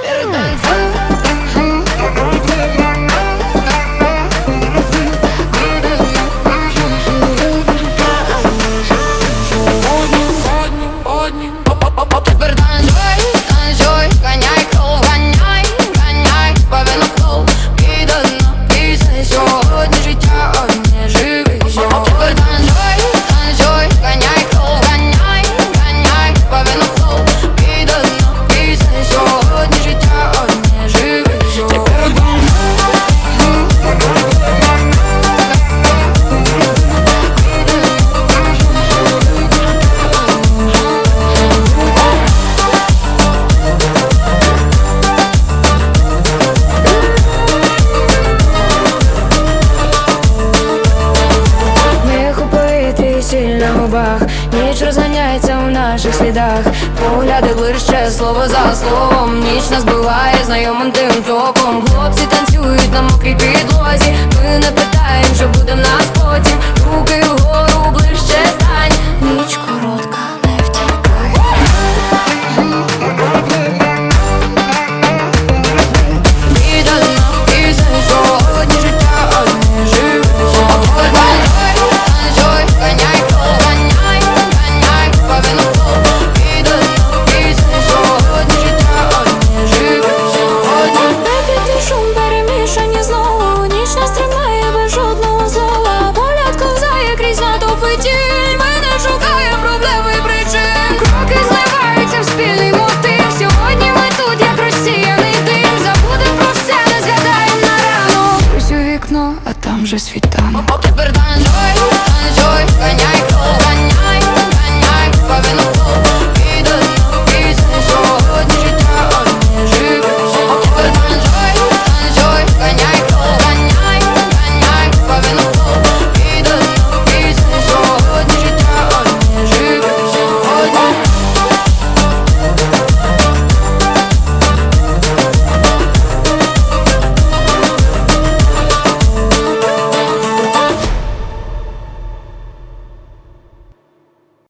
Ніч розганяється у наших слідах, погляди ближче, слово за словом. Ніч нас биває знайомим тим током. Хлопці танцюють на мокрій підлозі. Ми не питаємо, що буде в нас потім. Руки